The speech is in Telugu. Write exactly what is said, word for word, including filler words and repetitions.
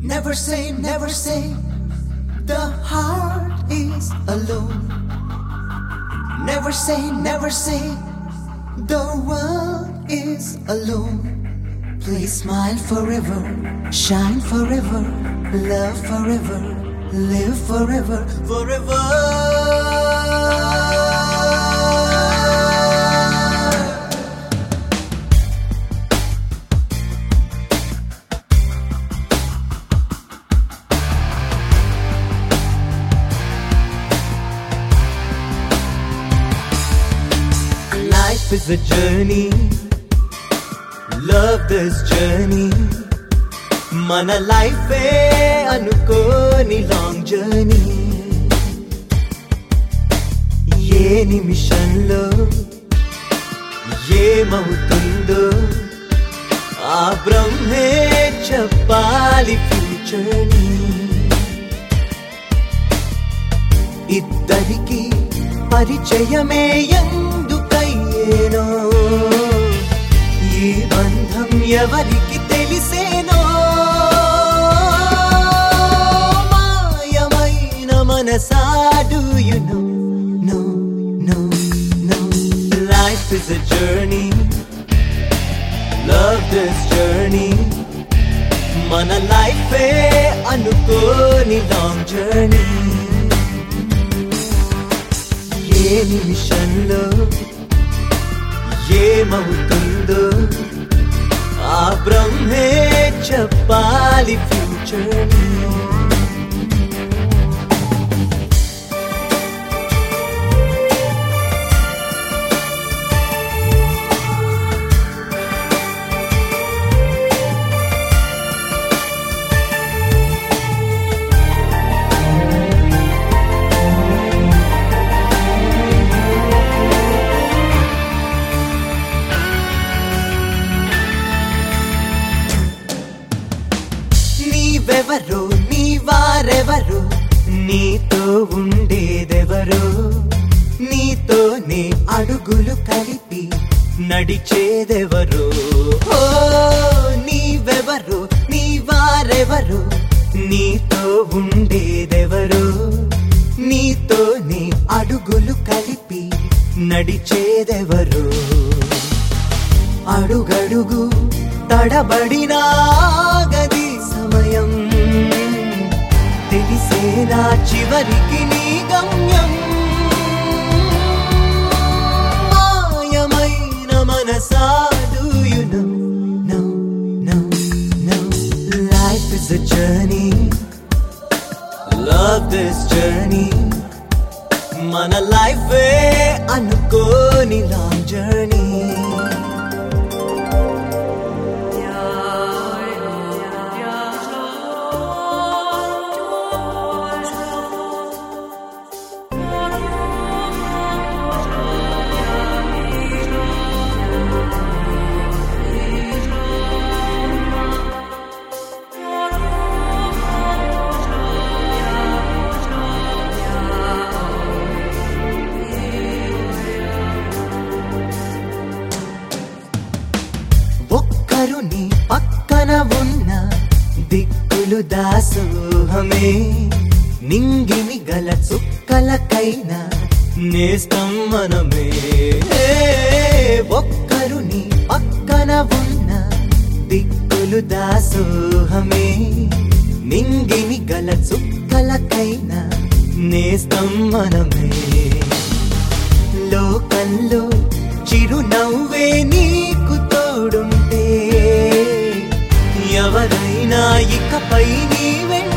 Never say, never say the heart is alone. Never say, never say the world is alone. Please smile forever, shine forever, love forever, live forever, forever. Life is a journey, love this journey. Mana life e anukoni long journey. Ye nimishanlo ye mautundo aa brahme cheppali future ni. Iddariki పరిచయమే ఎందుకయ్యేనో ఈ బంధం ఎవరికి తెలిసేనో మాయమైన మనసా do you know no no no life is a journey love this journey మన life ఏ అనుకోని long journey ఏ నిమిషంలో ఏమవుతుందో ఆ బ్రహ్మే చెప్పాలి ఫ్యూచర్ ని. నీవెవరో నీ వారెవరో నీతో ఉండేదెవరో నీతోనే అడుగులు కలిపి నడిచేదెవరో ఓ నీవెవరో నీ వారెవరో నీతో ఉండేదెవరో నీతోనే అడుగులు కలిపి నడిచేదెవరో అడుగడుగు తడబడినా గది సమయం తెలిసేనా చివరికి నీ గమ్యం మాయమైన మనసా do you know no no no life is a journey love this journey మన life ఏ అనుకోని long journey. ఒక్కరు నీ పక్కన ఉన్న దిక్కులు దాసోహమే నింగిని గల చుక్కలకైనా నేస్తం మనమే ఒక్కరు నీ పక్కన ఉన్న దిక్కులు దాసోహమే నింగిని గల చుక్కలకైనా నేస్తం మనమే లోకంలో చిరునవ్వే నీకు తోడుంటే ఎవరైనా ఇకపై నీ వెంట